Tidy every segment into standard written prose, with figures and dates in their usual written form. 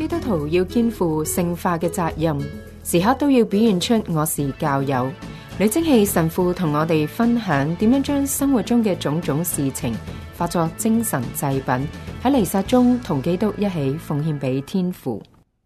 基督徒要肩負聖化嘅責任，時刻都要表現出我是教友。女貞器神父同我哋分享點樣將生活中嘅種種事情化作精神祭品，喺彌撒中同基督一起奉獻俾天父。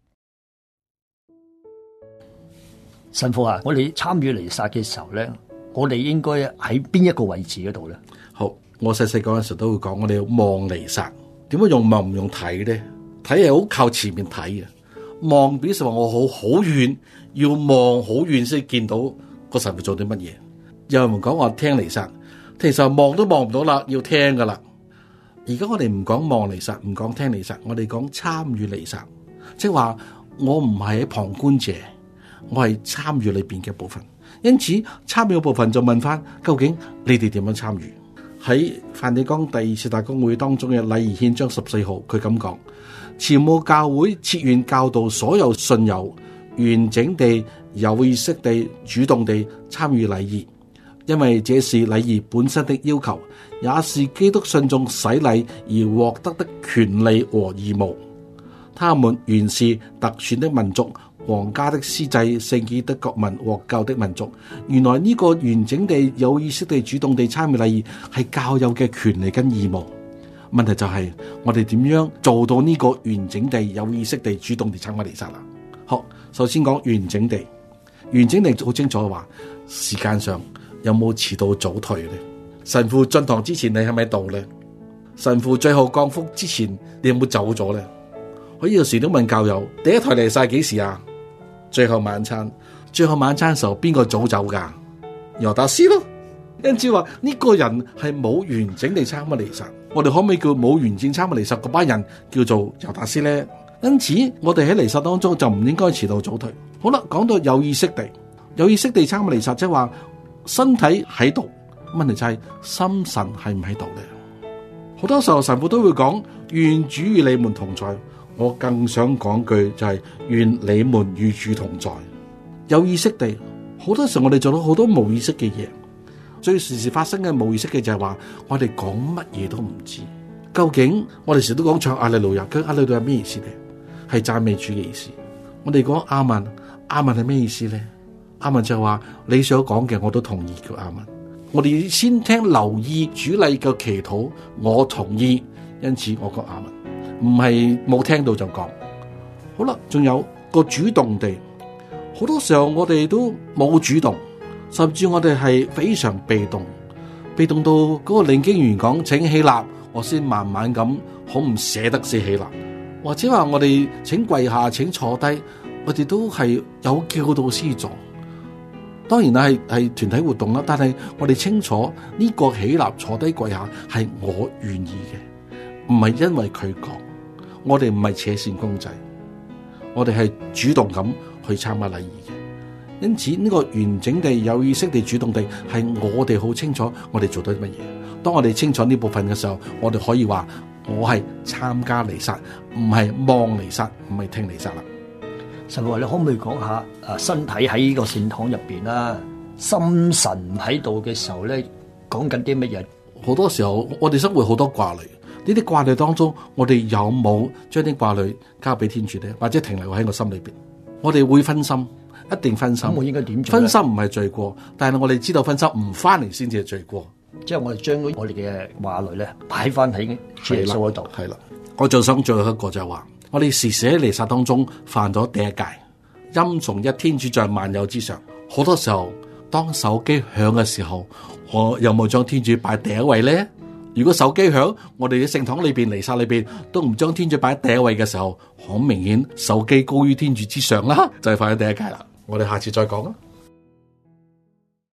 神父啊，我哋參與彌撒嘅時候咧，我哋應該喺邊一個位置嗰度咧？ 好，我細細個嗰時候都會講，我哋要望彌撒。點解用望唔用睇咧？睇係好靠前面睇嘅，望表示話我好遠，要望好遠先見到個神父做啲乜嘢。有人講話聽彌撒，其實望都望唔到啦，要聽噶啦。而家我哋唔講望彌撒，唔講聽彌撒，我哋講參與彌撒，即係話我唔係喺旁觀者，我係參與裏邊嘅部分。因此參與嘅部分就問翻，究竟你哋點樣參與？喺梵蒂岡第二次大公會當中嘅禮儀憲章14號，佢咁講：前務教會切願教導所有信友完整地、有意識地、主動地參與禮儀，因為這是禮儀本身的要求，也是基督信眾洗禮而獲得的權利和義務。他們原是特選的民族，皇家的司祭，聖潔的國民，獲救的民族。原來呢個完整地、有意識地、主動地參與禮儀係教友嘅權利跟義務。問題就係我哋點樣做到呢個完整地、有意識地、主動地參加彌撒啦？好，首先講完整地，完整地好清楚嘅話，時間上有冇遲到早退咧？神父進堂之前你係咪到咧？神父最後降福之前你有冇走咗咧？我有時都問教友，第一台彌撒幾時啊？最後晚餐，最後晚餐嘅時候邊個早走噶？猶達斯咯。因此話呢個人係冇完整地參加彌撒，我哋可唔可以叫冇完整參加彌撒嗰班人叫做猶達斯咧？因此我哋喺彌撒當中就唔應該遲到早退。好啦，講到有意識地參加彌撒，即係話身體喺度，問題就係心神係唔喺度咧。好多時候神父都會講願主與你們同在，我更想講句就係願你們與主同在。有意識地，好多時候我哋做到好多冇意識嘅嘢，最時時發生嘅冇意識嘅就係話我哋講乜嘢都唔知。究竟我哋時都講唱阿利路亞，佢阿利路亞咩意思咧？係讚美主嘅意思。我哋講阿們，阿們係咩意思咧？阿們就係話你所講嘅我都同意叫阿們。我哋先聽留意主禮嘅祈禱，我同意，因此我講阿們，唔係冇聽到就講。好啦，仲有個主動地，好多時候我哋都冇主動，甚至我哋係非常被動，被動到嗰個領經員講請起立，我先慢慢咁好唔捨得先起立，或者話我哋請跪下，請坐低，我哋都係有叫到先做。當然係團體活動啦，但係我哋清楚呢個起立坐低跪下係我願意嘅，唔係因為佢講。我哋唔係扯線公仔，我哋係主動咁去參加禮儀嘅。因此呢個完整地、有意識地、主動地係我哋好清楚我哋做到啲乜嘢。當我哋清楚呢部分嘅時候，我哋可以話我係參加彌撒，唔係望彌撒，唔係聽彌撒啦。 神父，你可唔可以講下身體喺呢個聖堂入邊啦，心神喺度嘅時候咧，講緊啲乜嘢？ 好多時候我哋生活好多掛慮，呢啲掛慮當中，我哋有冇將啲掛慮交俾天主咧？或者停留喺我心裏邊？我哋會分心，一定分心。 咁我應該點做？ 分心唔係罪過，但係我哋知道分心唔翻嚟先至係罪過。 即係我哋將我哋嘅話慮咧擺翻喺耶穌嗰度。 係啦，我就想最後一個就係話，我哋時時喺彌撒當中犯咗第一戒，欽崇一天主在萬有之上。好多時候當手機響嘅時候，我有冇將天主擺第一位咧？如果手機響，我哋喺聖堂裏邊、彌撒裏邊都唔將天主擺喺第一位嘅時候，好明顯手機高於天主之上啦，就係犯咗第一戒啦。我哋下次再講啦。